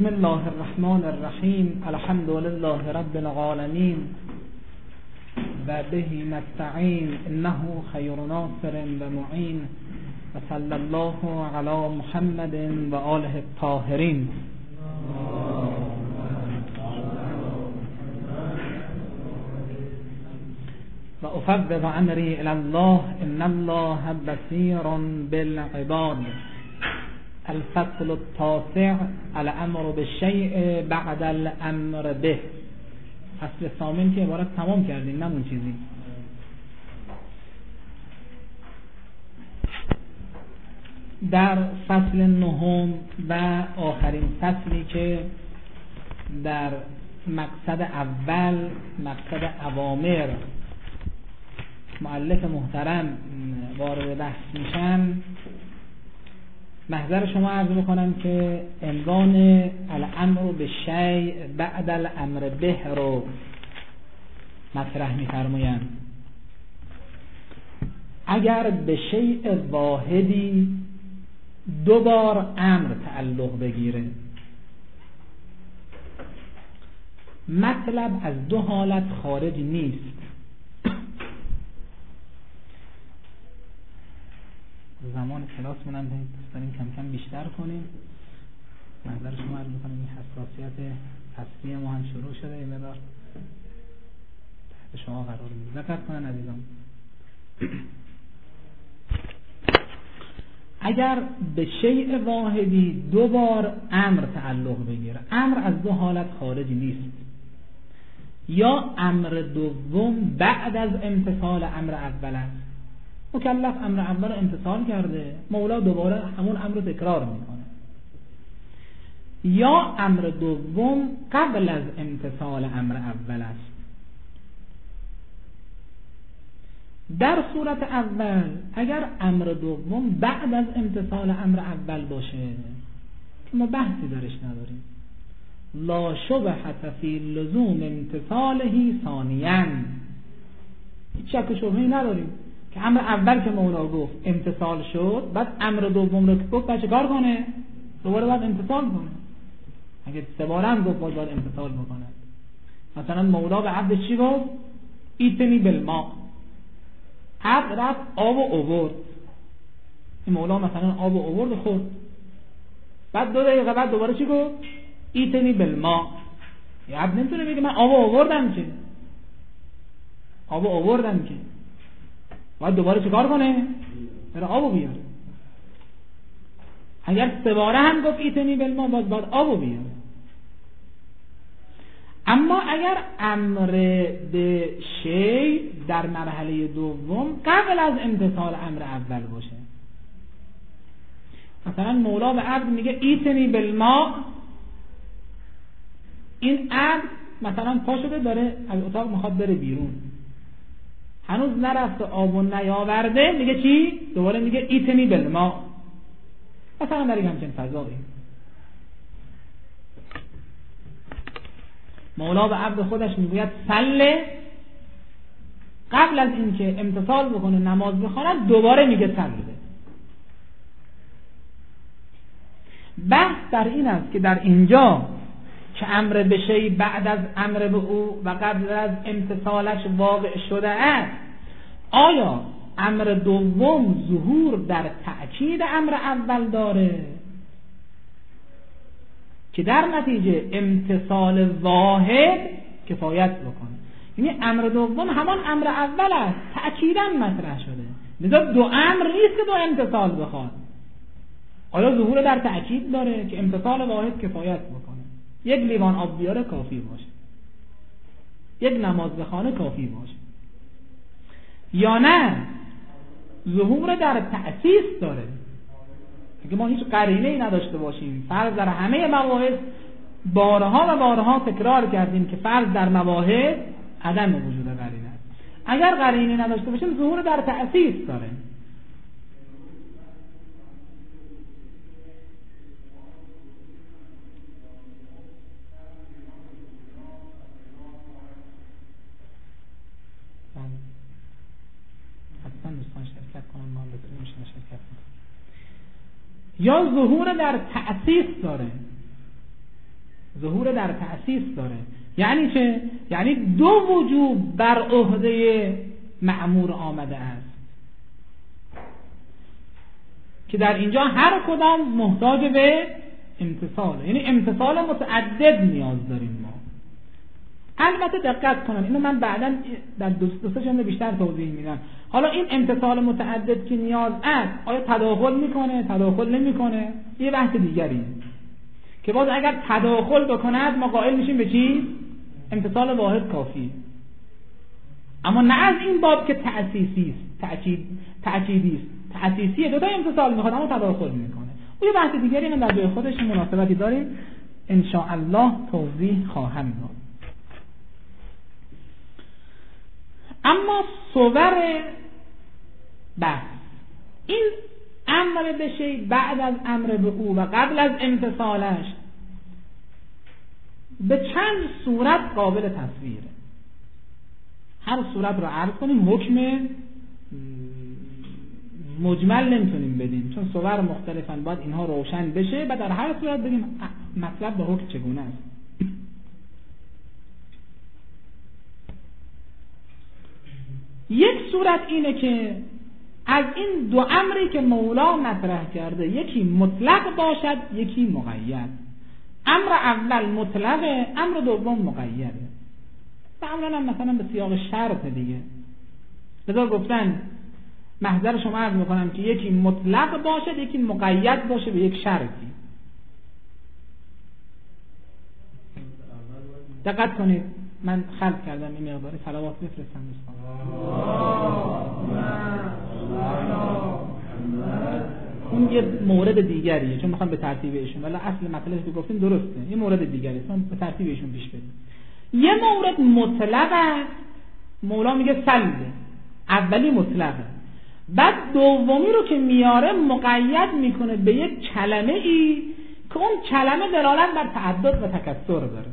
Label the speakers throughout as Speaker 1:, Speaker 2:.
Speaker 1: الله الرحمن الرحیم. الحمد لله رب العالمین و به نستعین انه خیر ناصر و معین و صلی الله علی محمد و آله الطاهرین. و افوض امری الی الله ان الله بصیر بالعباد. الفصل التاسع الامر بالشیء بعد الامر به. فصل ثامن که عبارت تمام کردیم، نمون چیزی. در فصل نهم و آخرین فصلی که در مقصد اول، مقصد اوامر، مؤلف محترم وارد بحث میشن، محضر شما عرض بکنم که عنوان الامر بالشیء بعد الامر به رو مطرح می‌فرمایند. اگر به شیء واحدی دو بار امر تعلق بگیره، مطلب از دو حالت خارج نیست. زمان کلاس منم دوست داریم کم کم بیشتر کنیم. نظر شما عرض می‌کنم این حساسیت فصلی ما هم شروع شده، این مقدار تحت شما قرار می‌گیرم. دقت کنن عزیزان. اگر به شیء واحدی دو بار امر تعلق بگیره، امر از دو حالت خارج نیست. یا امر دوم بعد از امتثال امر اول است. مکلف امر اول رو امتثال کرده، مولا دوباره همون امر رو تکرار میکنه. یا امر دوم قبل از امتثال امر اول است. در صورت اول اگر امر دوم بعد از امتثال امر اول باشه که ما بحثی درش نداریم، لا شبهة فی لزوم امتثاله ثانیاً، هیچ شک و شبهه‌ای نداریم که امر اول که مولا گفت امتثال شد، بعد امر دوم رو که گفت باید چه کار کنه؟ دوباره باید امتثال کنه. اگه سه باره هم گفت باید امتثال بکنه. مثلا مولا به عبد چی گفت؟ ایتنی بالماء. عبد رفت آب و آورد. این مولا مثلا آب و آورد خورد. بعد 2 دقیقه بعد دوباره چی گفت؟ ایتنی بالماء. یه عبد نمیتونه بگه من آب و آوردم که. آب و آوردم که. باید دوباره چه کار کنه؟ بره آبو بیاره. اگر 3 باره هم گفت ایتنی بالماء، باید آبو بیاره. اما اگر امر به شیء در مرحله دوم قبل از امتثال امر اول باشه، مثلا مولا به عبد میگه ایتنی بالماء، این عبد مثلا پا شده داره از اتاق میخواد بره بیرون، هنوز نرفته آبو نیاورده، میگه چی؟ دوباره میگه ایتنی بالماء. مثلا در این همچین فضایی مولا به عبد خودش میگوید صله، قبل از اینکه امتثال بکنه نماز بخواند دوباره میگه صله. بحث در این است که در اینجا که امر به شیء بعد از امر به او و قبل از امتثالش واقع شده است، آیا امر دوم ظهور در تأکید امر اول داره که در نتیجه امتثال واحد کفایت بکنه؟ یعنی امر دوم همان امر اول است، تأکیداً مطرح شده، لذا 2 امر نیست که 2 امتثال بخواد. آیا ظهور در تأکید داره که امتثال واحد کفایت بکنه؟ 1 لیوان آب بیاره کافی باشه، 1 نماز بخونه کافی باشه، یا نه ظهور در تأسیس داره؟ اگه ما هیچ قرینه‌ای نداشته باشیم، فرض در همه مواهب بارها و بارها تکرار کردیم که فرض در مواهب عدم وجود قرینه است. اگر قرینه‌ای نداشته باشیم ظهور در تأسیس داره. حتما دوستان شرکت کنن، ما بتونیم شرکت کنن. یا ظهور در تأسیس داره. ظهور در تأسیس داره. یعنی چه؟ یعنی دو وجوب بر عهده مأمور آمده است که در اینجا هر کدام محتاج به امتثاله، یعنی امتثال متعدد نیاز داریم ما. البته دقت کنن، اینو من بعداً در دو سه جمله بیشتر توضیح میدم. حالا این امتثال متعدد که نیاز است آیا تداخل میکنه، تداخل نمیکنه، یه بحث دیگریه که باز اگر تداخل بکند ما قائل میشیم به چی؟ امتثال واحد کافی. اما نه از این باب که تأسیسی است، تأکیدی است. تأسیسیه، دو تا امتثال میخواد اما تداخل میکنه. اون یه بحث دیگری من در جای خودش مناسبتی داریم ان شاء الله توضیح خواهم داد. اما صور بحث این امر به شیء بعد از امر به او و قبل از امتثالش به چند صورت قابل تصویره. هر صورت رو عرض کنیم، حکم مجمل نمیتونیم بدیم چون صور مختلفن، باید اینها روشن بشه و در هر صورت بگیم مطلب به حکم چگونه است. یک صورت اینه که از این دو امری که مولا مطرح کرده یکی مطلق باشد یکی مقید. امر اول مطلقه، امر دوم مقیده. معمولا هم مثلا به سیاق شرط دیگه. لذا گفتن محضر شما عرض میکنم که یکی مطلق باشد یکی مقید باشه به یک شرطی. دقت کنید، من خلق کردم این مقداری صلوات بفرستم دوستان. اون یه مورد دیگریه چون میخوام به ترتیب ایشون، ولی اصل مطلبی که گفتیم درسته، یه مورد دیگریه چون به ترتیب ایشون پیش بریم. یه مورد مطلق است، مولا میگه سلبه، اولی مطلقه، بعد دومی رو که میاره مقید میکنه به یک کلمه ای که اون کلمه دلالت بر تعدد و تکثر داره.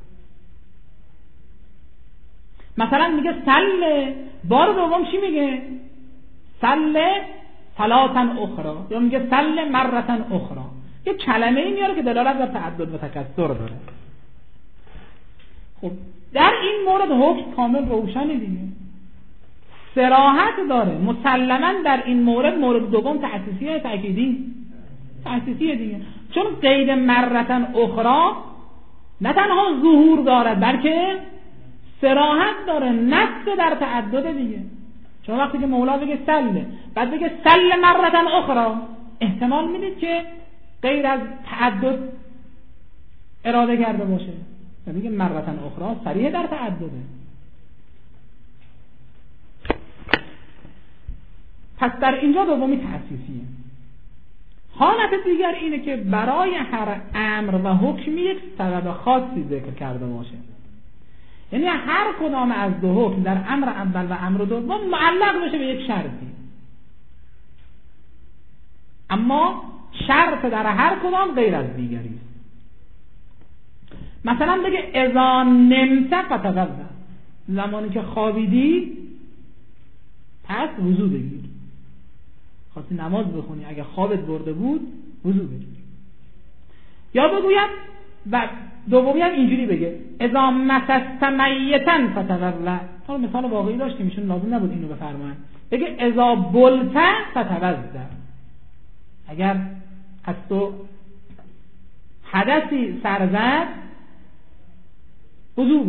Speaker 1: مثلا میگه سل، بار دوم چی میگه؟ سل صلاتن اخرى، یا میگه سل مرتن اخرى. یه کلمه ای میاره که دلالت بر تعدد و تکثر داره. خب در این مورد حکم کامل روشنه دیگه، صراحت داره. مسلما در این مورد دوم تأسیسیه تأکیدی؟ تأسیسیه دیگه، چون قید مرتن اخرى نه تنها ظهور دارد بلکه صراحت داره، نص در تعدد دیگه. چون وقتی که مولا بگه سله بعد بگه سل مرتن اخرى، احتمال میدید که غیر از تعدد اراده کرده باشه و بگه مرتن اخرى صریح در تعدده. پس در اینجا دومی تأسیسیه. حالت دیگر اینه که برای هر امر و حکمی یک سبب خاصی ذکر کرده باشه، یعنی هر کدام از دو حکم در امر اول و امر دوم معلق بشه به یک شرطی، اما شرط در هر کدام غیر از دیگری است. مثلا بگه اذا نمت فتوضا، زمانی که خوابیدی پس وضو بگیر. خواستی نماز بخونی اگه خوابت برده بود وضو بگیر. یا بگوید و دومی هم اینجوری بگه اذا مسست میتا فتوضا. حالا مثال واقعی داشتیم ایشون لازم نبود اینو بفرمایند، بگه اذا بلت فتوضا، اگر از تو حدثی سر زد وضو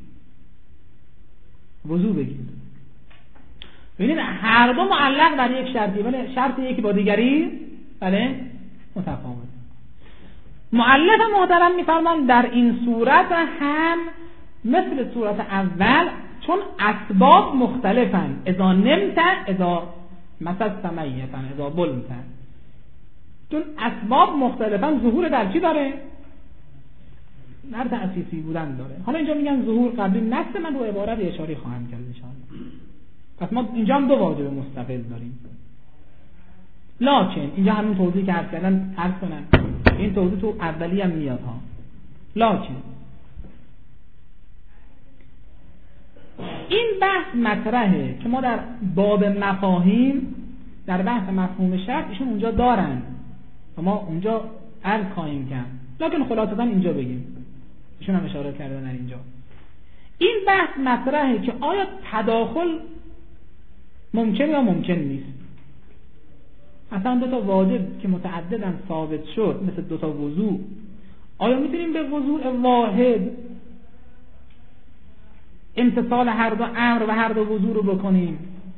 Speaker 1: بگیر. ببینید هر دو معلق بر یک شرطی، ولی شرط یکی با دیگری بله متفاوت. مؤلف محترم میفرمان در این صورت هم مثل صورت اول چون اسباب مختلفن، اذا نمت اذا مسست میتا اذا بلت، چون اسباب مختلفن ظهور در چی داره؟ در تأسیسی بودن داره. حالا اینجا میگن ظهور قبلی، نفس من رو عبارت اشاره خواهم کرد ان شاء الله. پس ما اینجا هم دو واجب مستقل داریم. لکن اینجا همین توضیح که عرض کردن عرض کنن، این توضیح تو اولی هم میاد ها. لکن این بحث مطرحه که ما در باب مفاهیم در بحث مفهوم شرط ایشون اونجا دارن و ما اونجا عرض خواهیم کرد، لکن خلاصتا اینجا بگیم ایشون هم اشاره کردن در اینجا. این بحث مطرحه که آیا تداخل ممکن یا ممکن نیست. مثلا دو تا واجب که متعددن ثابت شد مثل دو تا وضوء، آیا میتونیم به وضوء واحد امتثال هر دو امر و هر دو وضوء رو بکنیم؟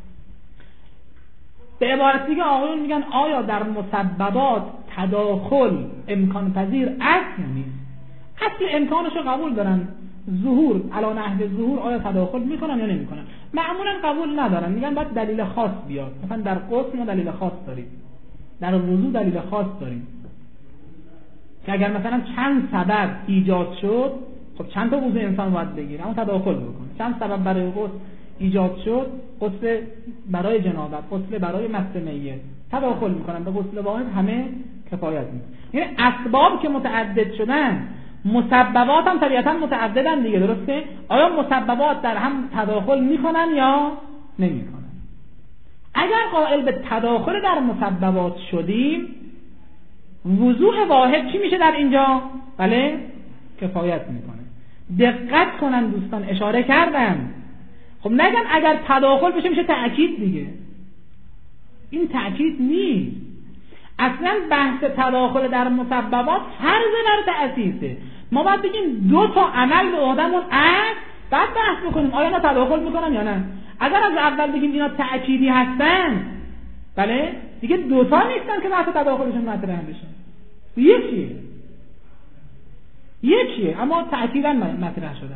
Speaker 1: به عبارت دیگه آقایون میگن آیا در مسببات تداخل امکان پذیر است یا نیست؟ اصل امکانش رو قبول دارن، ظهور علی نحو ظهور آیا تداخل میکنن یا نمیکنن؟ معمولا قبول ندارن، میگن باید دلیل خاص بیاد. مثلا در غسل ما دلیل خاص داریم، در وضو دلیل خاص داریم که اگر مثلا چند سبب ایجاد شد، خب چند تا وضو انسان باید بگیره اما تداخل بکنه. چند سبب برای غسل ایجاد شد، غسل برای جنابت، غسل برای مس میت، تداخل میکنن به غسل واحد همه کفایت میکنه. یعنی اسباب که متعدد شدن، مسببات هم طبیعتا متعددن دیگه، درسته؟ آیا مسببات در هم تداخل میکنن یا نمیکنن؟ اگر قائل به تداخل در مسببات شدیم، وضوح واحد چی میشه در اینجا؟ بله، کفایت میکنه. دقت کنن دوستان، اشاره کردم خب نگن اگر تداخل بشه میشه تأکید دیگه. این تأکید نیست. اصلا بحث تداخل در مسببات فرض بر تأسیسه. ما باید بگیم دو تا عمل به عهده‌مون است، بعد بحث بکنیم آیا اینا تداخل میکنن یا نه. اگر از اول بگیم اینا تأکیدی هستن، بله، دیگه دوتا نیستن که بحث تداخلشون مطرح بشه. یکیه اما تأکیداً مطرح شده.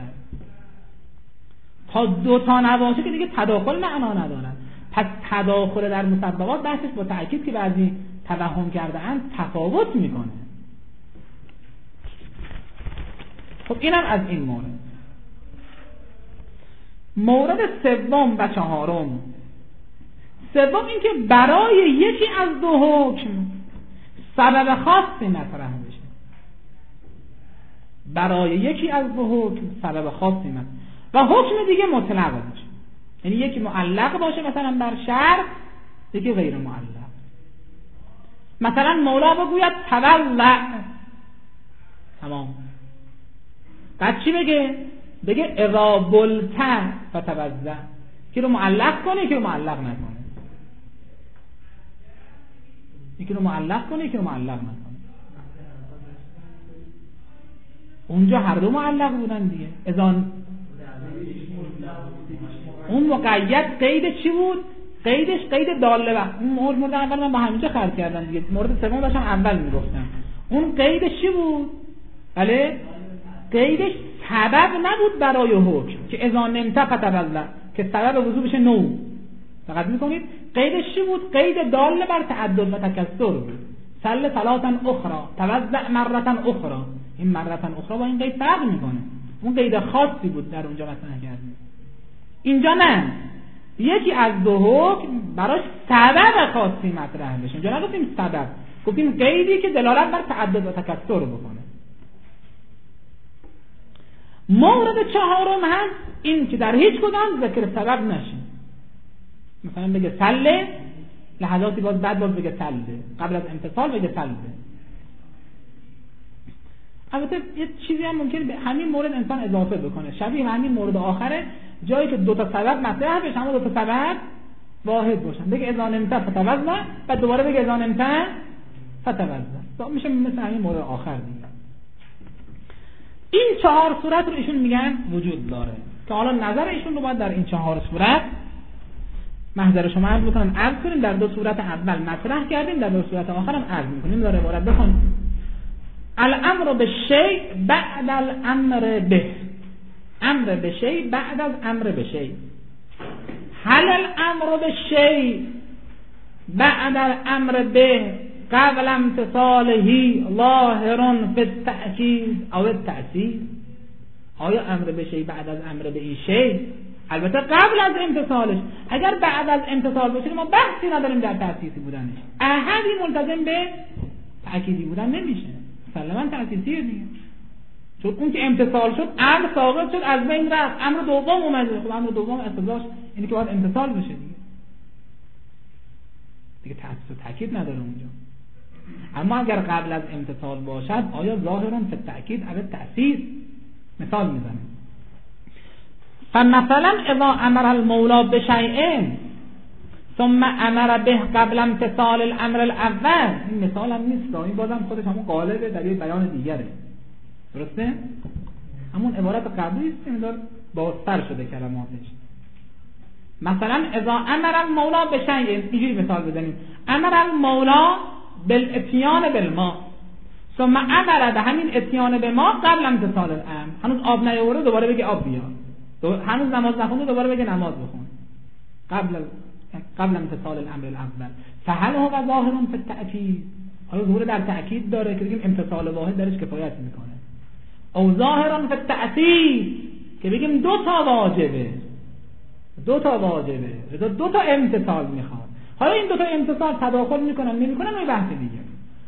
Speaker 1: تا دوتا نباشه که دیگه تداخل معنا ندارن. پس تداخل در مسببات بحثش با تأکید که بعضی توهم کرده اند تفاوت میکنه. خب اینم از این مورد. مورد سوم و چهارم. سوم این که برای یکی از دو حکم سبب خاصی مطرح بشه. برای یکی از دو حکم سبب خاصی مطرح و حکم دیگه مطلق باشه. یعنی یکی معلق باشه مثلا بر شرط، یکی غیر معلق. مثلا مولا بگوید تولع، تمام. بعد چی بگه اذا بلت فتوضا، که رو معلق کنه یکی رو معلق نکنه، یکی رو معلق کنه یکی رو معلق نکنه. اونجا هر دو معلق بودن دیگه. اون مقید قید چی بود؟ قیدش قید داله وقت. اون مورد اول من با همینجا خرد کردم دیگه. مورد سوم داشتم اول میگفتم. اون قیدش چی بود؟ بله، قیدش سبب نبود برای حکم که اذا نمت فتوضا، که سبب وضو بشه نو. فقط میکنید قیدش چی بود؟ قید داله بر تعدد و تکثر بود. صل صلاتا اخرى، توضا مرتا اخرى. این مرتا اخرى با این قید فرق میکنه. اون قید خاصی بود در اونجا مطرح کردیم. اینجا نه، یکی از دو حکم براش سبب خاصی مطرح بشه. اینجا نگفتیم سبب، گفتیم قیدی که دلالت بر تعدد و تکثر بکنه. مورد چهارم هم این که در هیچ کدام ذکر سبب نشه. مثلا بگه سله، لحظاتی بعد بگه سله، قبل از امتثال بگه سله. البته یه چیزی هم ممکنه به همین مورد انسان اضافه بکنه، شبیه همین مورد آخره، جایی که دو تا سبب مطرح بشه اما دو تا سبب واحد باشن. بگه اذا نمت فتوضا، بعد دوباره بگه اذا نمت فتوضا. میشه مثل همین مورد آخر دیگه. این چهار صورت رو ایشون میگن وجود داره که حالا نظر ایشون رو باید در این چهار صورت محضر شما عرض بکنم. عرض کنیم در دو صورت اول مطرح کردیم، در دو صورت آخر هم عرض میکنیم. داره عبارت بخونیم: الامر بالشیء بعد الامر به، امر به شیء بعد از امر به شیء. هل الامر بالشیء بعد الامر به قبل امتصاله ظاهر فی التأکید او التأثیر؟ آیا امر به شیء بعد از امر به این شیء، البته قبل از امتصالش، اگر بعد از امتصال باشه ما بحثی نداریم در تأسیسی بودنش، احدی ملتزم به تأکیدی بودن نمیشه، مسلماً تأسیسیه دیگه. چون اون که امتصال شد امر ساقط شد، از بین رفت، امر دوم اومده. خب امر دوم اصلاش اینه که باید امتصال بشه دیگه تأسیس و تأکید نداره اونجا. اما اگر قبل از امتصال باشد آیا ظاهرون فی التأکید او تأسیس؟ مثال میزنیم. فمثلا اذا امر المولا بشیء ثم امر به قبل امتثال الامر الاول، این مثال هم نیست، این بازم خودش همون قالبه در یه بیان دیگره، درسته؟ همون عبارت قبلی است که مقدار بازتر شده کلماتش. مثلا اذا امر المولا بشیء، اینجوری مثال بزنیم، امر المولا بالاتیان بالماء ثم امر به همین اتیان به ما قبل امتثال الامر، هنوز آب نیاورده دوباره بگه آب بیار، هنوز نماز نخونده دوباره بگه نماز بخون، قبل امتثال الامر الاول. فهل هو ظاهر فی التأکید، آیا ظهور در تأکید داره که بگیم امتثال واحد درش کفایت میکنه، او ظاهر فی التأثیر که بگیم دو تا واجبه، دو تا امتثال میخواد. حالا این دو تا امتثال تداخل میکنن نمیکنن اون بحث دیگه.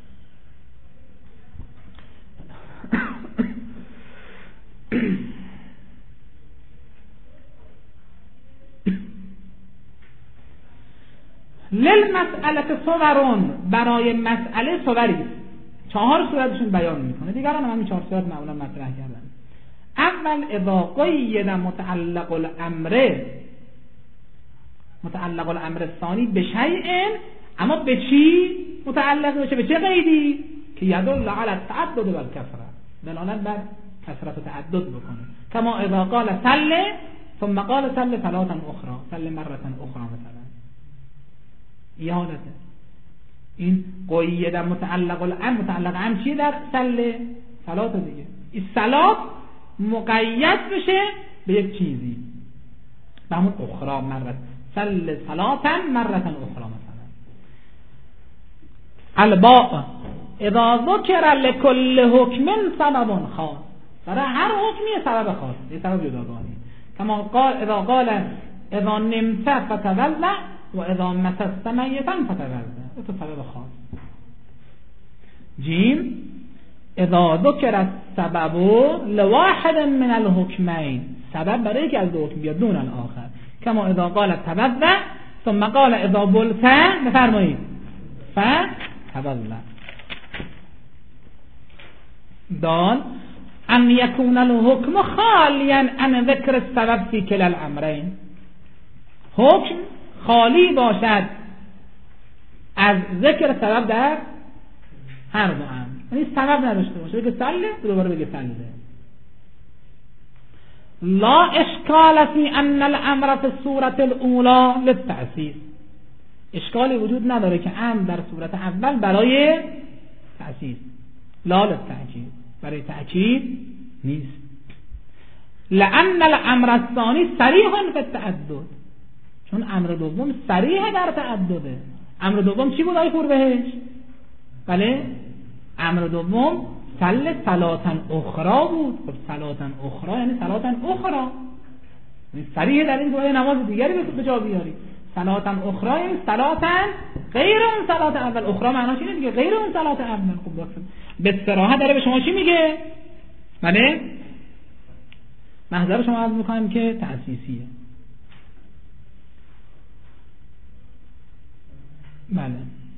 Speaker 1: للمسئله صورون، برای مسئله صوری 4 صورتشون بیان میکنه، دیگران هم همین 4 صورت معمولا مطرح کردن. اول اذا قید متعلق الامر ثانی به شیء، اما به چی متعلق بشه، به چه قیدی؟ که یدل علی التعدد و الکثره، دلالت بر کثرت و تعدد بکنه. کما اذا قال صل ثم قال صل صلاة اخرى، صل مرة اخرى مثلا، یه حالته. این قید متعلق الامر چی در صلات دیگه، این صلات مقید بشه به یک چیزی، به همون اخرى مرة، صل صلاة مرة اخرى مثلا. الباء اذا ذکر لكل حکم سبب خاص، برای هر حکمی سبب خاص، یه سبب جداگانه. کما قال اذا قال اذا نمت فتولع و اذا مست میتا فتولع، تو سبب خاص. جیم اذا ذکر السبب لواحد من الحکمین، سبب برای یکی از دو حکم بیاد دون الاخر. کما اذا قال تبذع ثم قال اذا بلت بفرمایید فتبذع. دال ان یکون الحکم خالیا عن ذکر السبب فی کلا الامرین، حکم خالی باشد از ذکر سبب در هر دو امر، یعنی سبب نداشته باشه، بگه صله دوباره بگه صله. لا اشکال فی ان الامر فی الصورة الاولى للتأسیس، اشکالی وجود نداره که امر در صورت اول برای تأسیس، لا للتأکید، برای تأکید نیست. لأن الامر الثانی صریح فی التعدد، چون امر دوم صریح در تعدده. امر دوم چی بود آقای پوربهش؟ بله، امر دوم صل صلاة اخرى بود. خب صلاة اخرى یعنی صلاة اخرى، یعنی صریح در این دوره نماز دیگری به جا بیاری. صلاة اخرى یعنی صلاة غیر اون صلاة اول، اخرى معناش اینه دیگه، غیر اون صلاة اول. خب به صراحت داره به شما چی میگه؟ بله، محضر شما عرض میکنم که تأسیسیه. بله.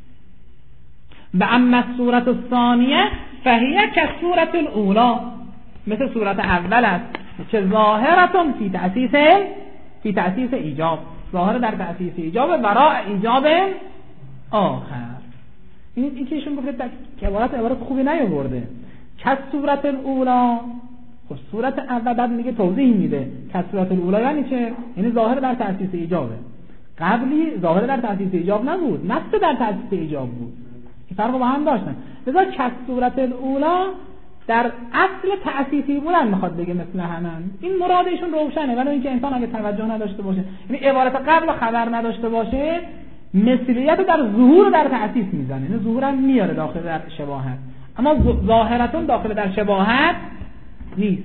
Speaker 1: و اما الصورة الثانیه فهی کالصورة الاولی، مثل صورت اول است که ظاهرتون فی تأسیس ایجاب، ظاهر در تأسیس ایجاب وراء ایجاب آخر. این که ایشون گفته که عبارت خوبی نیاورده، کالصورة الاولی. خب صورت اول بعد میگه توضیح میده کالصورة الاولی یعنی چه؟ یعنی ظاهر در تأسیس ایجابه. قبلی ظاهر در تأسیس ایجاب نبود، نص در تأسیس ایجاب بود، که فرق با هم داشتن. لذا کالصورة الاولی در اصل تأسیسی بودن میخواد بگه مثل همن. این مرادشون روشنه، ولی اینکه انسان اگه توجه نداشته باشه، یعنی عبارت قبل خبر نداشته باشه، مثلیت رو در ظهور در تأسیس میزنه، یعنی ظهور هم میاره داخل در شباهت، اما ظاهرتون داخل در شباهت نیست،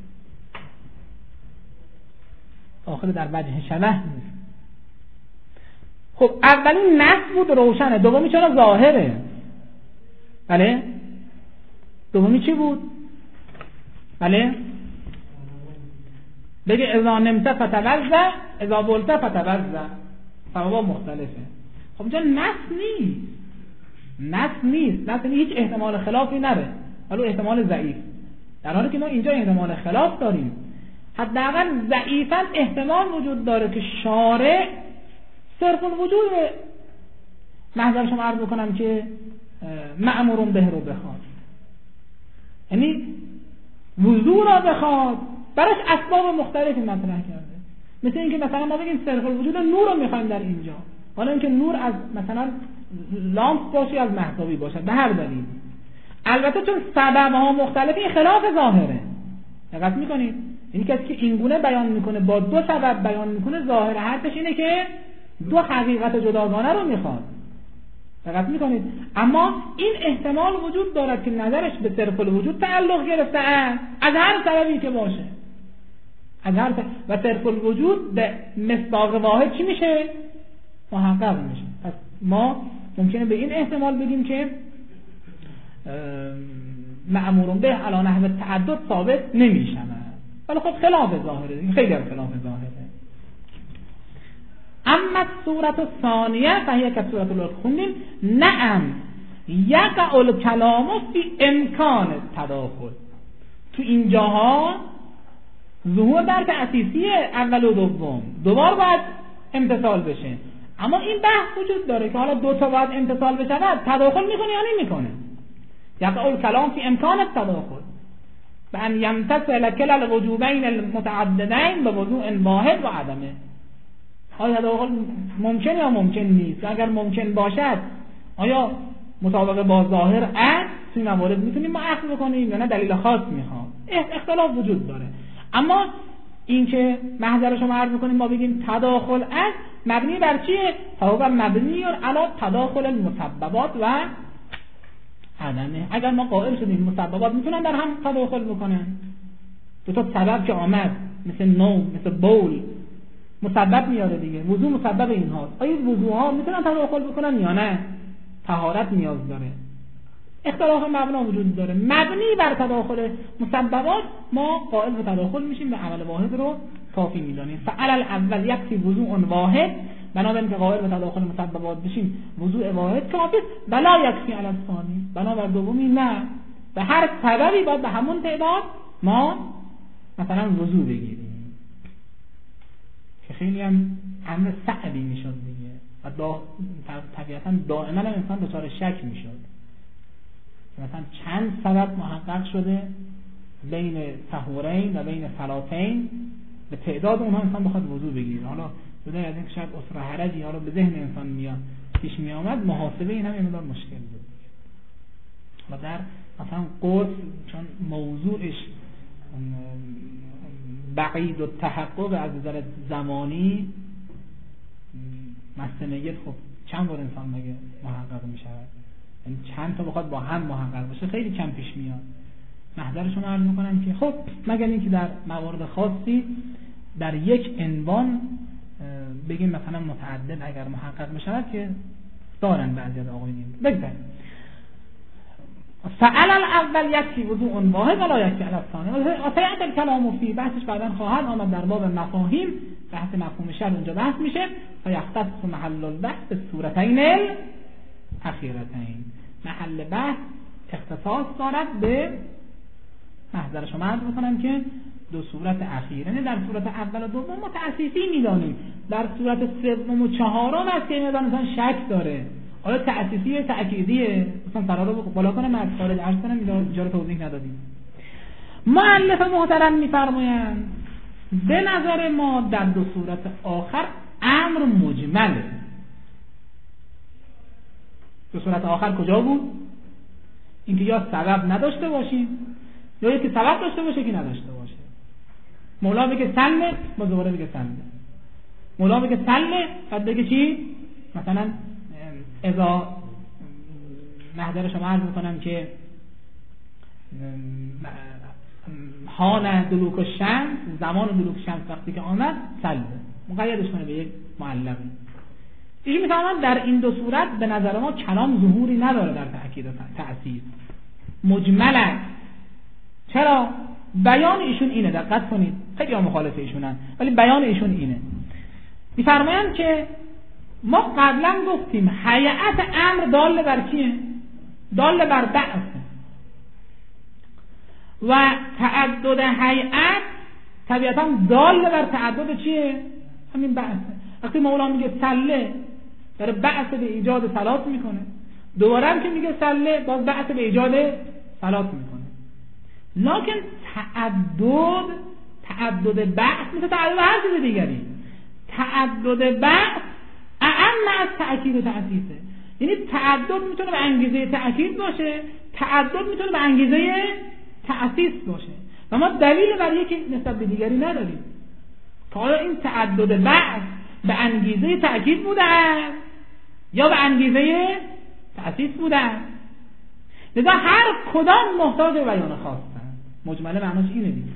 Speaker 1: داخل در وجه شبه نیست. خب اولین نص بود روشنه، دومی چرا ظاهره؟ بله، دومی چی بود؟ بله، بگه اذا نمت فتوضع اذا بلت فتوضع، فبابا مختلفه. خب اینجا نص نیست، هیچ احتمال خلافی نره، ولی احتمال ضعیف. در حالی که ما اینجا احتمال خلاف داریم. حداقل ضعیفاً احتمال وجود داره که شارع صرف الوجود محضر شما عرض بکنم که مأمورون به رو بخواد، یعنی وضو را بخواد، براش اسباب مختلفی مطرح کرده. مثل اینکه مثلا ما بگیم صرف الوجود نور رو میخوایم در اینجا، حالا اینکه نور از مثلا لامپ باشه از مهتابی باشه به هر دلیل، البته چون سبب‌ها مختلفی خلاف ظاهره. دقت میکنید؟ یعنی کسی که اینگونه بیان میکنه با دو سبب بیان میکنه ظاهر حرفش اینه که دو حقیقت جداگانه رو میخواد. دقت میکنید؟ اما این احتمال وجود دارد که نظرش به صرف الوجود تعلق گرفته از هر سببی که باشه، از هر و صرف الوجود به مصداق واحد چی میشه؟ محقق میشه. پس ما ممکنه به این احتمال بگیم که مأمورون به علی نحو تعدد ثابت نمیشود، ولی خب خلاف ظاهره، خیلی خلاف ظاهره. اما صورت ثانیه فهیه که صورت الاول خوندیم، نعم یقع الکلام فی امکان تداخل. تو اینجاها ظهور در تأسیسی اول و دوم دوبار باید امتصال بشه، اما این بحث وجود داره که حالا دو تا باید امتصال بشه، تداخل میکنه یا نمیکنه. یقع الکلام فی امکان تداخل و ان یمتصل کل الوجوبین المتعددین به وضوء واحد و عدمه. آیا تداخل ممکن یا ممکن نیست؟ اگر ممکن باشد آیا مطابق با ظاهر از توی موارد میتونیم ما اخذ بکنیم یا نه دلیل خاص میخوام؟ اختلاف وجود داره. اما این که محضر شما عرض بکنیم ما بگیم تداخل از مبنی بر چیه؟ فهو مبنی علی تداخل المسببات و عدمه. اگر ما قائل شدیم مسببات میتونن در هم تداخل بکنن، دو تا سبب که آمد مثل نوم مثل بول مسبب میاره دیگه، وضو مسبب اینهاست، آیا وضوها میتونن تداخل بکنن یا نه؟ طهارت نیاز داره. اختلاف مبنا وجود داره. مبنی بر تداخل مسببات ما قائل به تداخل میشیم، به عمل واحد رو کافی میدانیم. فعل الاول یکفی وضوء واحد، بنابراین که قائل به تداخل مسببات بشیم وضوء واحد کافی. بلا یکفی علی الثانی، بنابر دومی نه، به هر سببی باید به همون تعداد ما مثلا وضو بگیریم که خیلی هم امر صعبی میشد دیگه و طبیعتا دائما انسان دچار شک میشد. مثلا چند سبب محقق شده بین طهورین و بین صلاتین، به تعداد اونها انسان بخواد وضو بگیره. حالا جدا از اینکه شاید اسره حرجی حالا به ذهن انسان میاد پیش می آمد، محاسبه این هم مقدار مشکل بود. و در مثلا غسل چون موضوعش بعید و تحقق از نظر زمانی مستنیت، خب چند بار انسان مگه محقق می شود؟ یعنی چند تا بخواد با هم محقق باشه خیلی کم پیش میاد. محضر شما عرض میکنم که خب مگر اینکه در موارد خاصی در یک عنوان بگیم مثلا متعدد اگر محقق بشود که دارن بعضی از آقایون. بگذاریم فعل الاول یکفی وضوء واحد ولا یکفی علی الثانی. آتیت الکلام فی، بحثش بعدا خواهد آمد در باب مفاهیم، بحث مفهوم شرع اونجا بحث میشه. و یختص محل البحث الصورتین الاخیرتین، محل بحث اختصاص دارد به محضر شما عرض بکنم که دو صورت اخیره، نه در صورت اول و دوم ما تأسیسی میدانیم، در صورت سوم و چهارم است که انسان شک داره آیا تأسیسی یا تأکیدیه. مثلا سرا رو بالا کنم از خارج عرض کنم اینجا رو توضیح ندادیم. مؤلف محترم میفرمایند به نظر ما در دو صورت آخر امر مجمله. دو صورت آخر کجا بود؟ اینکه یا سبب نداشته باشیم یا یکی سبب داشته باشه که نداشته باشه. مولا بگه سلمه، با دوباره بگه سلمه. مولا بگه سلمه، بعد بگه چی؟ مثلا اذا محضر شما عرض میکنم که حان دلوک الشمس، زمان دلوک الشمس وقتی که آمد سلمه، مقیدش کنه به یک معلم. ایشون میفهمن در این دو صورت به نظر ما کلام ظهوری نداره در تأکید و تأثیر، مجمله. چرا؟ بیان ایشون اینه، دقت کنید، خیلی ها مخالف ایشونن ولی بیان ایشون اینه. میفرمایند که ما قبلا گفتیم هیئت امر دال بر کیه؟ دال بر بعث. و تعدد هیئت طبیعتا دال بر تعدد چیه؟ همین بعثه. وقتی مولا میگه سله داره بعث به ایجاد صلات میکنه، دوباره هم که میگه سله باز بعث به ایجاد صلات میکنه. لکن تعدد بعث مثل تعدد هر چیز دیگری، تعدد بعث اعم از تأکید و تأسیسه. یعنی تعدد میتونه به انگیزه تأکید باشه، تعدد میتونه به انگیزه تأسیس باشه و ما دلیل بر یکی نسبت به دیگری نداریم. حالا این تعدد بعث به انگیزه تأکید بوده است یا به انگیزه تأسیس بوده است. لذا هر کدام محتاج بیان خواستند. مجمله معناش اینه دیگه.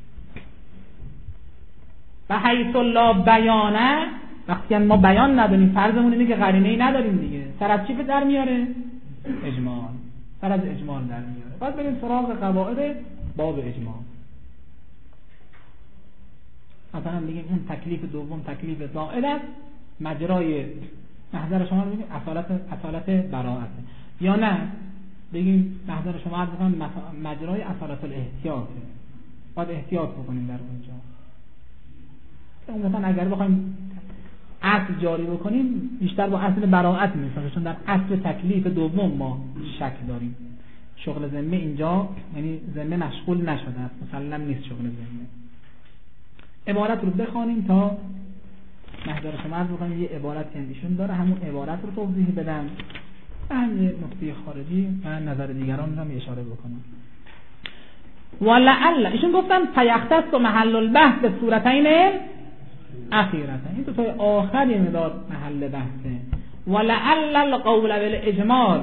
Speaker 1: و حیث لا بیانه، وقتی ما بیان نداریم فرضمون اینه که قرینه‌ای نداریم دیگه، سر از چی در میاره؟ اجمال. سر از اجمال در میاره. باید بریم سراغ قواعد باب اجمال. مثلا بگیم اون تکلیف دوم تکلیف زائد است، مجرای محضر شما رو بگیم اصالت براءت، یا نه بگیم محضر شما عرض کنم مجرای اصالت الاحتیاط، باید احتیاط بکنیم در اونجا. مثلا اگر بخوایم اصل جاری بکنیم بیشتر با اصل براءت میرسیم، چون در اصل تکلیف دوم ما شک داریم. شغل ذمه اینجا یعنی ذمه مشغول نشده است، مسلم نیست شغل ذمه. عبارت رو بخوانیم تا محضر شما عرض بکنیم یه عبارت ایشون داره، همون عبارت رو توضیح بدم، هم یه نکته خارجی و نظر دیگران رو هم اشاره بکنم. ولعل ایشون گفتن فیختص محل البحث به صورتین اخیرتن، این تو تای آخر یه مدار محل بحثه. ولعل القول بالاجمال،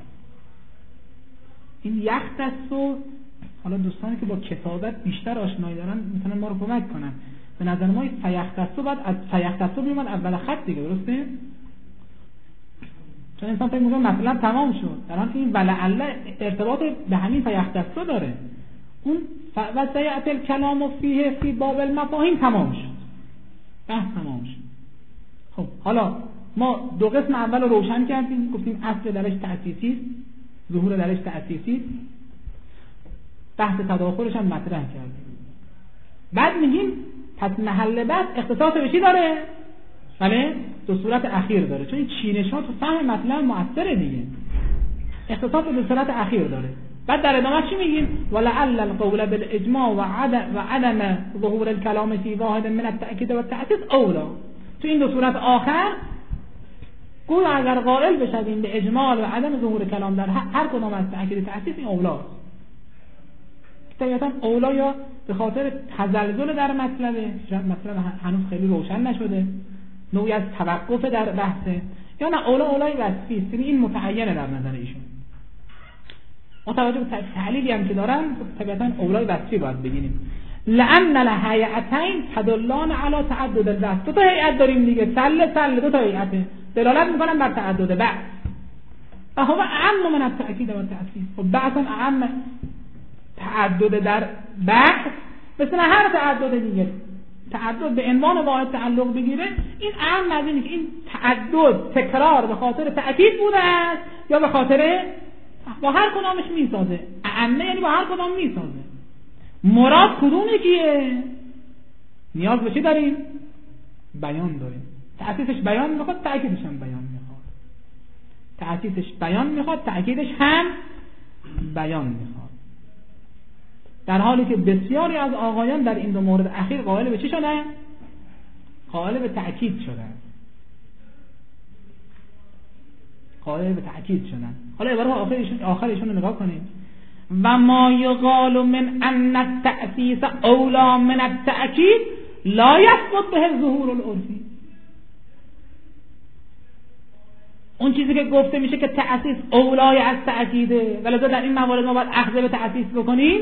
Speaker 1: این یختص رو حالا دوستانی که با کتابت بیشتر آشنایی دارن میتونن ما رو کمک کنن. به نظر ما فیختص بعد از فیختص میومد اول خط دیگه، درسته؟ چون انسان فکر میکنه مثلا تمام شد، در حالی که این ولعل ارتباط به همین فیختص داره. اون و سیأت الکلام فیه فی باب المفاهیم تمام شد، بحث تمام شد. خب حالا ما دو قسم اول رو روشن کردیم، گفتیم اصل درش تأسیسی است، ظهور درش تأسیسی است، بحث تداخلش هم مطرح کردیم. بعد میگیم پس محل بحث اختصاص به چی داره؟ بله دو صورت اخیر داره، چون این چینش ها تو فهم مطلب مؤثره دیگه. اختصاص به صورت اخیر داره. بعد در ادامه چی میگیم؟ ولعل القول بالاجماع و عدم ظهور الكلام فی واحد من التأکید و التأسیس اولا. تو این دو صورت آخر گویا اگر قائل بشدیم به اجمال و عدم ظهور کلام در هر کدام از تأکید و تأسیس، این اولاست. طبیعتا اولا یا به خاطر تزلزل در مطلب هنوز خیلی روشن نشده، نوعی از توقف در بحثه، یا نه اولای وصفی است، یعنی این متعینه در نظر ایشون. متوجه به تعلیلی هم که دارن طبیعتا اولای وصفی باید بگیریم. لأن الهیئتین تدلان علی تعدد البحث. دو تا هیئت داریم دیگه، سله دو تا هیئته دلالت میکنن بر تعدد بحث. اهو اعم من التأکید و التأسیس. خب بحثا اعم، تعدد در بحث مثل هر تعدد دیگه، تعدد به عنوان واحد تعلق بگیره، این اعم از اینه که این تعدد تکرار به خاطر تأکید بوده است یا به خاطر با هر کدامش میسازه. اعمه یعنی با هر کدام میسازه. مراد کدومه کیه؟ نیاز به چی داریم؟ بیان داریم. تأسیسش بیان میخواد، تأکیدش هم بیان میخواد. تأسیسش بیان میخواد، تأکیدش هم بیان میخواد. در حالی که بسیاری از آقایان در این دو مورد اخیر قائل به چی شدن؟ قائل به تأکید شدن. قائل به تأکید شدن. حالا عبارت آخرشون رو نگاه کنید. و ما یقال من ان التأسیس اولا من التأکید لا یثبت به ظهور العرفی. اون چیزی که گفته میشه که تأسیس اولای از تأکیده، ولی در این موارد ما باید اخذ به تأسیس بکنیم،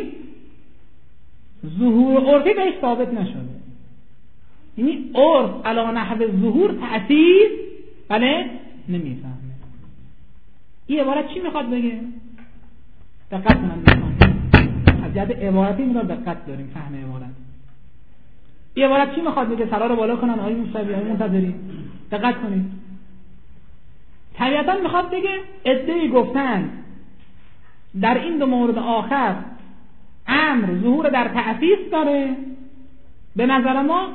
Speaker 1: ظهور عرفی بهش ثابت نشده. یعنی عرف علی نحو ظهور تأسیس بله نمیفهمه. این عبارت چی میخواد بگه؟ دقت کنم از جهت عبارتی میرا دقت داریم فهم عبارت. این عبارت چی میخواد بگه؟ سرا رو بالا کنن آقای مصطفی، آقای منتظری دقت کنید. طبیعتا میخواد بگه ادعی گفتن در این دو مورد آخر امر ظهور در تأسیس داره، به نظر ما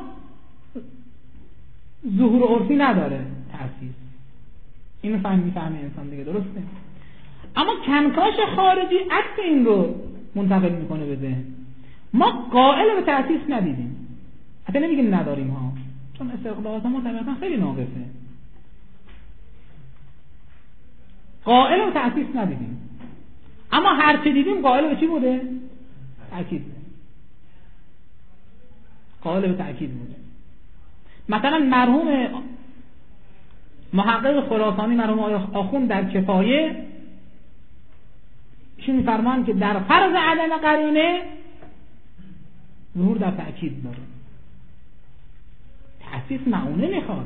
Speaker 1: ظهور عرفی نداره تأسیس. اینو میفهمه انسان دیگه، درسته؟ اما کنکاش خارجی عکس این رو منتقل میکنه به ذهن. ما قائل به تأسیس ندیدیم، حتی نمیگیم نداریم ها، چون استقلالات ما طبعا خیلی ناقصه. قائل به تأسیس ندیدیم، اما هر چه دیدیم قائل به چی بوده؟ تأکید. قائل به تأکید بوده. مثلا مرحوم محقق خراسانی، مرحوم آخوند در کفایه، ایشون می‌فرمایند که در فرض عدم قرینه ظهور در تأکید داره. تأسیس معونه میخواد.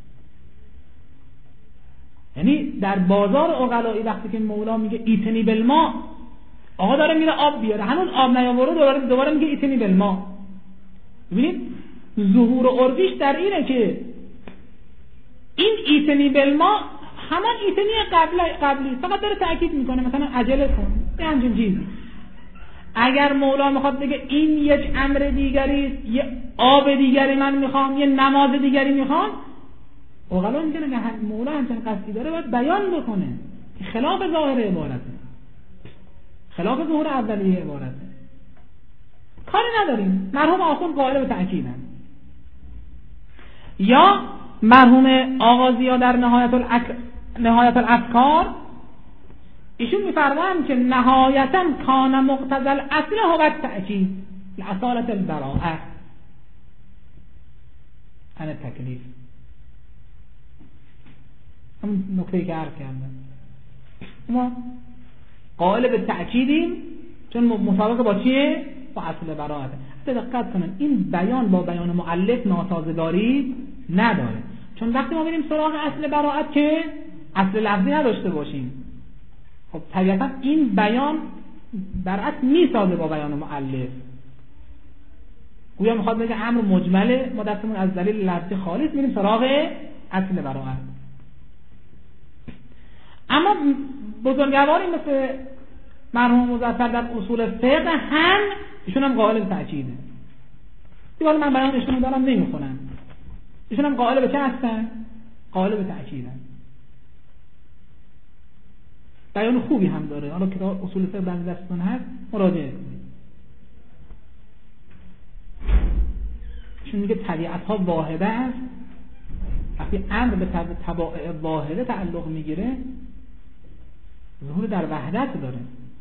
Speaker 1: یعنی در بازار عقلایی وقتی که مولا میگه ایتنی بالماء، آقا داره میره آب بیاره، هنوز آب نیاورده، دوباره میگه ایتنی بالماء. ببینید ظهور عرفیش در اینه که این ایتنی بالماء همان ایتنی قبلی فقط داره تأکید میکنه، مثلا عجله کن، یه همچین چیزی. اگر مولا میخواد بگه این یک امر دیگری، یه آب دیگری من میخوام، یه نماز دیگری میخوام، اوغلا میگه که مولا همچین قصدی داره باید بیان بکنه، خلاف ظاهر عبارته، خلاف ظهور اولیه عبارته. کاری نداریم، مرحوم آخوند قائل به تأکیدن. یا مرحوم آغازی‌ها در نهایت الافکار، ایشون میفرمایند که نهایتاً کان مقتضی الاصل هو التأکید لأصالة البراءة عن التکلیف. هم نکته‌ای که عرض کردم، ما قائل به تأکیدیم چون مطابق با چیه؟ با اصل براءة. دقت کنن این بیان با بیان مؤلف ناسازگاری نداره، چون وقتی ما بریم سراغ اصل براءت که اصل لفظی نداشته باشیم، خب طبیعتا این بیان در اصل میسازه با بیان مؤلف. گویا میخواد بگه امر مجمله، ما دستمون از دلیل لفظی خالص میریم سراغ اصل براءت. اما بزرگواری مثل مرحوم مظفر در اصول فقه هم ایشون هم قائل به تأکیده. دیوار من بیانشون دارم نمیخونم، ایشون هم قائل به چه هستن؟ قائل به تأکیدن. بیان خوبی هم داره، حالا کتاب اصول فقه در دستتون هست مراجعه کنید. ایشون میگه طبیعت ها واحده است، وقتی امر به طبائع واحده تعلق میگیره ظهور در وحدت داره،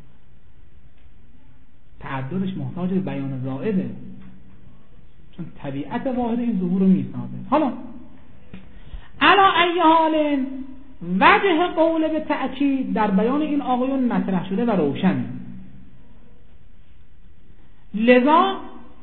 Speaker 1: تعددش محتاج به بیان زائده، چون طبیعت واحد این ظهور رو میسازه. حالا علا ای حال وجه قول به تأکید در بیان این آقایون مطرح شده و روشنه. لذا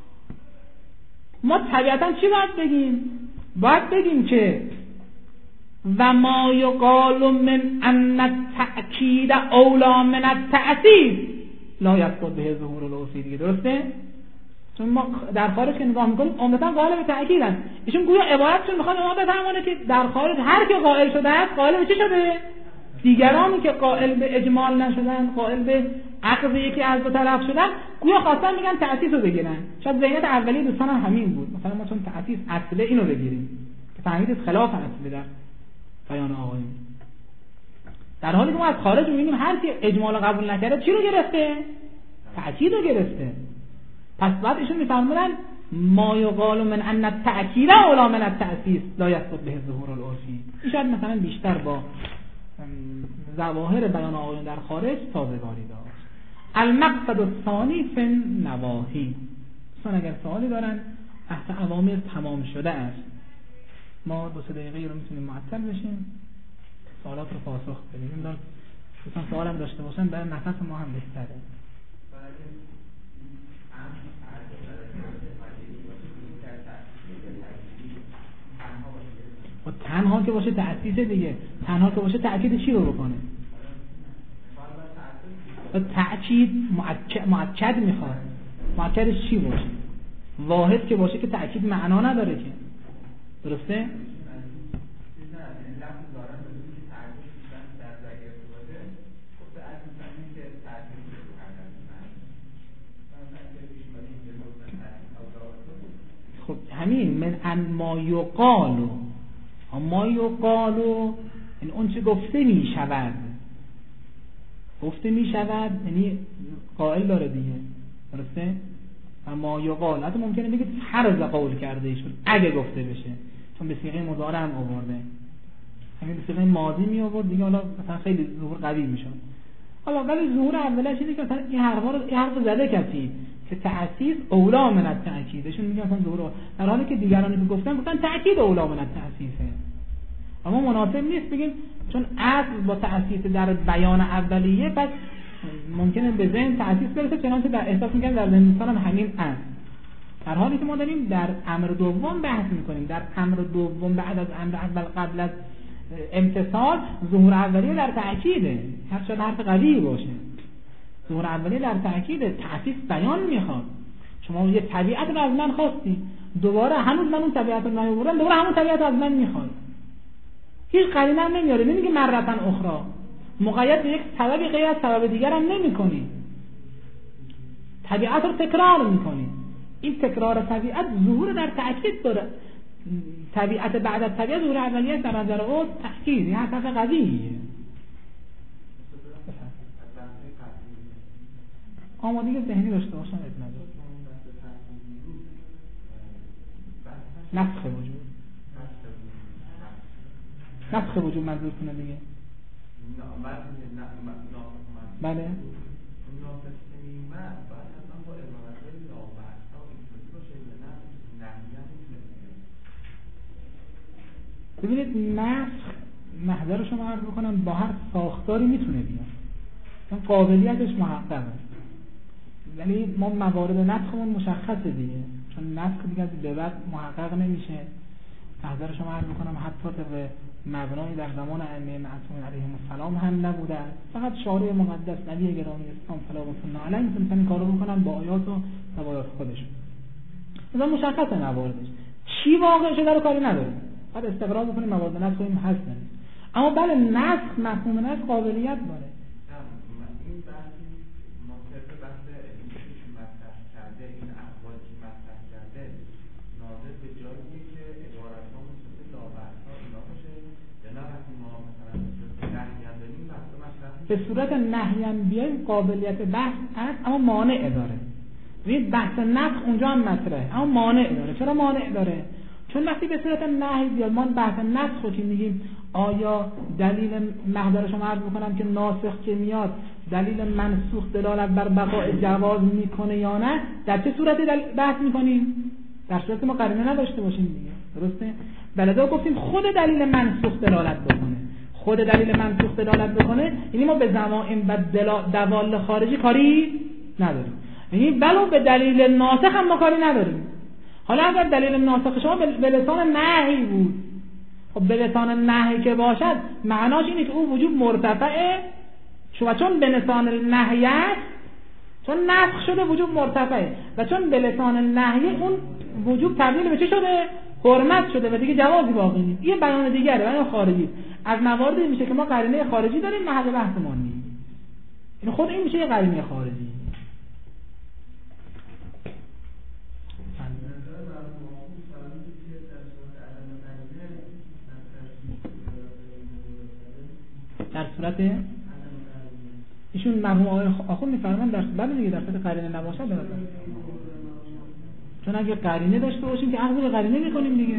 Speaker 1: ما طبیعتا چی باید بگیم؟ باید بگیم که و ما یقال من ان التأکید اولا من التأسیس لا یثبت به ظهور العرفی دیگه، درسته؟ چون ما در خارج که نگاه میکنیم عمدتا قائل به تأکیدن. ایشون گویا عبارتشون میخواد ما بفهمونه که در خارج هر کی قائل شده است قائل به چی شده؟ دیگرانی که قائل به اجمال نشدن، قائل به عقض یکی از دو طرف شدن، گویا خواستن میگن تأسیس رو بگیرن. شاید ذهنیت اولیه دوستان هم همین بود، مثلا ما چون تأسیس اصله اینو بگیریم که فهمید خلاف اصله در بیان آقایون، در حالی که ما از خارج میبینیم هر کی اجمال قبول نکرده چی رو گرفته؟ تأکید رو گرفته. پس بعد ایشون میفرمودن ما یقال من ان التأکید اولا من التأسیس لا یثبت به ظهور العرفی. این شاید مثلا بیشتر با ظواهر بیان آقایون در خارج سازگاری داشت. المقصد الثانی فی النواهی. دوستان اگر سوالی دارن بحث اوامر تمام شده است، ما 2-3 دقیقه رو میتونیم معطل بشیم سوالات رو پاسخ بدیم. دوستان سوال هم داشته باشن برای نفس ما هم بهتره. و تنها که باشه تأسیس دیگه، تنها که باشه تأکید چی رو بکنه؟ و تأکید مؤکد میخواد. مؤکدش چی باشه؟ واحد که باشه که تأکید معنا نداره که، درسته؟ خب همین من ما یقالو، ما یقالو این اون چه گفته می شود، گفته می شود یعنی قائل داره دیگه، درسته؟ اما یقال حتی ممکنه بگید فرض قول کرده ایشون اگه گفته بشه، چون به صیغه مضارع هم آورده، همین به صیغه ماضی می آورد دیگه، حالا مثلا خیلی ظهور قوی میشه. حالا ولی ظهور اولش اینه که مثلا این حرف زده کسی که تأسیس اولا من التأکیدشون میگن مثلا ظهور، در حالی که دیگرانی که گفتن تأکید اولا من التأسیسه. اما مناسب نیست بگیم چون اصل با تأسیس در بیان اولیه پس ممکنه به ذهن تأسیس برسه، چنانچه در احساس میکنن در ذهن هم همین اصل، در حالی که ما داریم در امر دوم بحث میکنیم. در امر دوم بعد از امر اول قبل از امتصال ظهور اولیه در تأکیده، هر چند حرف قوی باشه ظهور اولیه در تأکیده، تأسیس بیان میخواد. شما یه طبیعت رو از من خواستی، دوباره هنوز من اون طبیعت رو نیاوردم، دوباره همون طبیعت رو از من میخواد، هیچ قرینه هم نمیاره، نمیگه مرتن اخرى، مقید به یک سببی غیر از سبب دیگر هم نمیکنی، طبیعت رو تکرار میکنی. این تکرار طبیعت ظهور در تأکید داره، طبیعت بعد از طبیعت ظهور اولیه در نظر او تأکید، این حرف قویه. آمادگی ذهنی داشته باشن اب نداره. نسخ وجود، نسخ وجود منظور کنه دیگه. بله ببینید نسخ محضر شما عرض بکنم با هر ساختاری میتونه بیاد، چون قابلیتش محققه، ولی ما موارد نسخمون مشخصه دیگه، چون نسخ دیگه به بعد محقق نمیشه. محضر شما عرض بکنم حتی به مبنایی در زمان ائمه معصومین علیهم السلام هم نبوده، فقط شارع مقدس نبی گرامی اسلام سلام الله علیه میتونن این کارو بکنن با آیات و روایات خودشون. مثلا مشخصه مواردش چی واقع شده رو کاری نداریم، بعد استقرار بکنیم موارد نسخ این هست نه. اما بله نسخ مفهوم نسخ قابلیت داره.
Speaker 2: این بحثی منطبق بحث علمی مطرح کرده، این احوالی که مطرح کرده ناظر به جاییه که عبارت‌ها مثل لاورها اینا باشه یا نه وقتی ما مثلا نهی‌ام داریم بحث مطرح
Speaker 1: به صورت نهی‌ام بیایم قابلیت بحث هست اما مانع داره. ببینید بحث نسخ اونجا هم مطرحه اما مانع داره. چرا مانع داره؟ چون وقتی به صورت نهی بیاد ما بحث نسخ رو که میگیم آیا دلیل محضر شما عرض میکنم که ناسخ که میاد دلیل منسوخ دلالت بر بقاء جواز میکنه یا نه، در چه صورت بحث میکنیم؟ در صورت ما قرینه نداشته باشیم دیگه، درسته؟ بلدا گفتیم خود دلیل منسوخ دلالت بکنه، خود دلیل منسوخ دلالت بکنه یعنی ما به ضمائم و دوال خارجی کاری نداریم، یعنی ولو به دلیل ناسخ هم ما کاری نداریم. حالا اگر دلیل ناسخ شما به لسان نهی بود، خب به لسان نهی که باشد معناش اینه که اون وجوب مرتفعه، شما چون به لسان نهی است، چون نسخ شده وجوب مرتفعه و چون به لسان نهی اون وجوب تبدیل به چه شده؟ حرمت شده و دیگه جوازی باقی نیست. یه بیان دیگره، بیان خارجی. از مواردی میشه که ما قرینه خارجی داریم محل بحثمون نیست. این خود این میشه یه قرینه خارجی. در صورت ایشون مرحوم آقای آخوند میفرمان در بله دیگه در صورت قرینه نباشه درست، چون اگه قرینه داشته باشیم که اخذ به قرینه میکنیم دیگه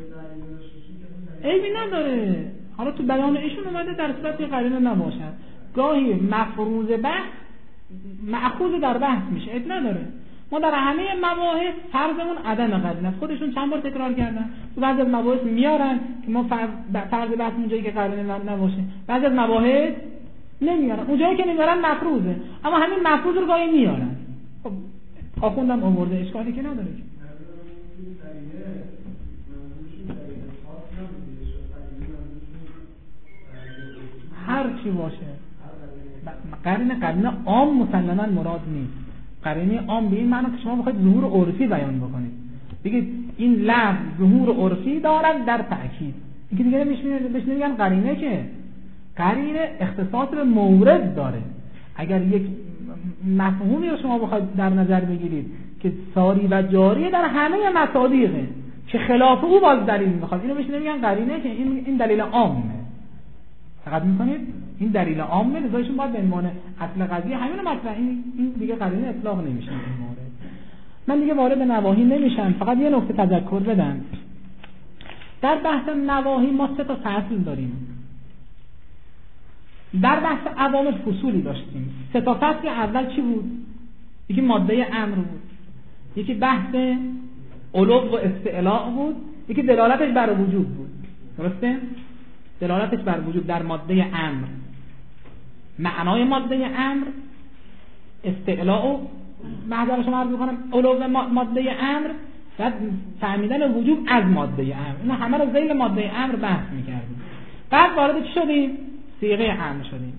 Speaker 1: عیبی نداره. حالا تو بیان ایشون اومده در صورت قرینه نباشه، گاهی مفروض بحث مأخوذ در بحث میشه، عیب نداره. ما در همه مباحث فرضمون عدم قرینه است، خودشون چند بار تکرار کردن. تو بعضی از مباحث میارن که ما فرض بحث اونجایی که قرینه نباشه، بعضی از مباحث نمیارن، اونجایی که نمیارن مفروضه، اما همین مفروض رو گاهی میارن. خب آخوندم آورده، اشکالی که نداره. هر چی باشه قرینه عام مسلماً مراد نیست. قرینه عام به این معنی که شما بخواید ظهور عرفی بیان بکنید، بگید این لفظ ظهور عرفی دارد در تأکید، این که دیگه بهش نمیگن قرینه، که قرینه اختصاص به مورد داره. اگر یک مفهومی رو شما بخواید در نظر بگیرید که ساری و جاری در همه مصادیقه که خلاف او باز دلیل میخواد. اینو بهش نمیگن قرینه، که این دلیل عامه. دقت میکنید؟ این دلیل عامه، لذایشون باید به عنوان اصل قضیه همین مطرح، این دیگه قرینه اطلاق نمیشه این مورد. من دیگه وارد نواهی نمیشم، فقط یه نکته تذکر بدم. در بحث نواهی ما 3 تا فصل داریم. در بحث عوامل فصولی داشتیم. 3 تا فصل اول چی بود؟ یکی ماده امر بود، یکی بحث علو و استعلاء بود، یکی دلالتش بر وجوب بود. درسته؟ دلالتش بر وجوب در ماده امر، معنای ماده امر، استعلاء و محضر شما عرض می‌کنم علو ماده امر و فهمیدن وجوب از ماده امر. اینا همه رو ذیل ماده امر بحث می‌کردیم. بعد وارد چی شدیم؟ صیغه امر شدیم.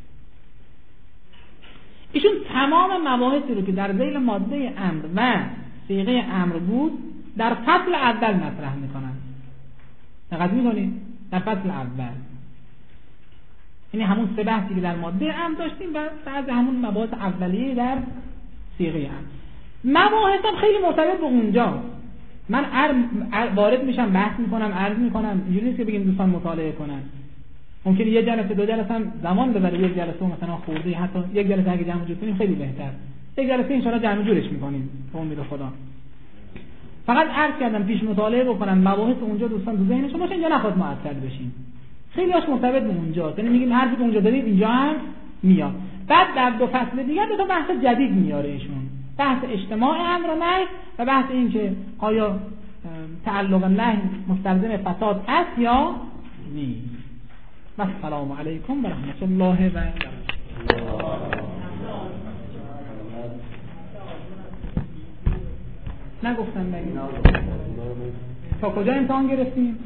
Speaker 1: ایشون تمام مباحثی رو که در ذیل ماده امر و صیغه امر بود در فصل اول مطرح می‌کنن. دقت می‌کنید؟ در فصل اول یعنی همون 3 بحثی که در ماده امر داشتیم و بعضی همون مباحث اولیه در صیغه امر. مباحث هم خیلی مرتبط به اونجا. من وارد میشم، بحث میکنم، عرض میکنم، اینجوری نیست که بگیم دوستان مطالعه کنن. ممکنه یه جلسه 2 جلسه هم زمان ببره، یک جلسه مثلا خورده، حتی یک جلسه اگه جمع جور کنیم خیلی بهتر. یک جلسه ان شاءالله جمع جورش میکنیم به امید خدا. فقط عرض کردم پیش مطالعه بکنن مباحث اونجا دوستان تو ذهنشون باشه، یا نخواد معطل بشین. خیلی هاش مرتبط به اونجا، یعنی میگیم حرفی که اونجا داریم اینجا هم میاد. بعد در 2 فصل دیگه 2 تا بحث جدید میاره ایشون. بحث اجتماع امر و نهی و بحث این که آیا تعلق نهی مستلزم فساد است یا نیست. السلام علیکم و رحمت الله و برکاته. نگفتم بگیم تا کجا امتحان گرفتیم؟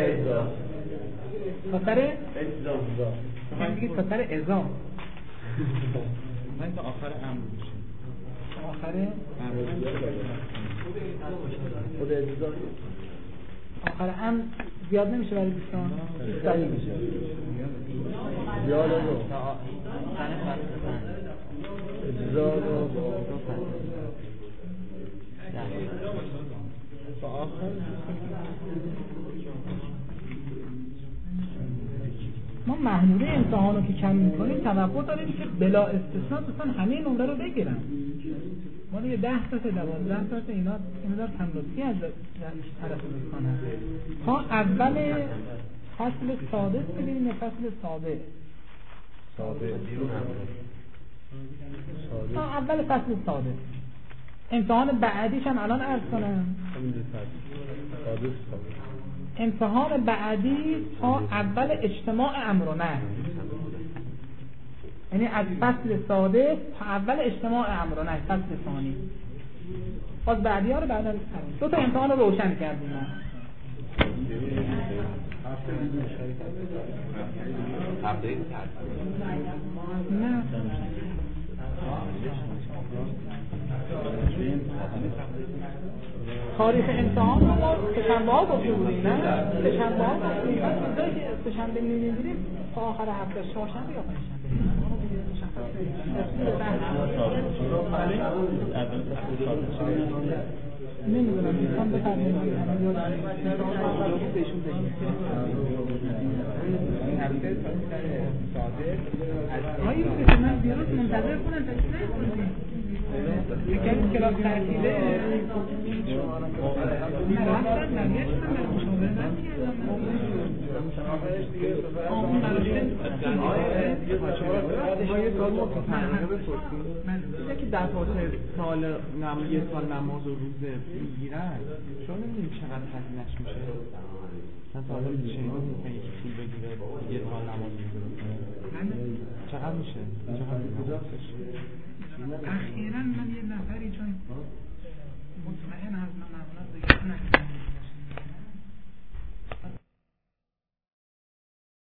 Speaker 1: تا سر ازا من تا آخر امر آخر امر زیاد نمیشه برای دوستان؟ سریع میشه زیاد ما محدوده امتحان رو که کم میکنیم توقع داریم که بلا استثناء دوستان همه نمره رو بگیرن. ما دیگه 10 تا 12 تا اینا تمرسی از طرف دوستان هست. تا اول فصل سادس ببینیم یا فصل سابع؟ تا اول فصل سادس. امتحان بعدیش هم الان عرض کنم. امتحان بعدی تا اول اجتماع امر و نهی، یعنی از فصل سادس تا اول اجتماع امر و نهی فصل ثانی. باز بعدی ها رو بعدا 2 تا امتحان رو روشن کردیم. نه تاریخ امتحان رو ما سه‌شنبه ها گفته بودیم، نه؟ سه‌شنبه ها گفتیم. اونجایی که سه‌شنبه می‌گیریم تا آخر هفته، چهارشنبه یا پنجشنبه. نمی‌دونم می‌خوام بفرمایید. آیا که من دیروز منتظر کنم تا یکی کلاس ترتیبه
Speaker 2: یکی در سال یه سال نماز و روزه میگیرن چون نمیدونیم چقدر هزینه‌اش میشه. من تا حالا شنیدم که یکی پول بگیره یه سال نماز میگیره چقدر میشه؟
Speaker 1: اخیراً من یه نفری چون مطمئن از من معمولا دیگه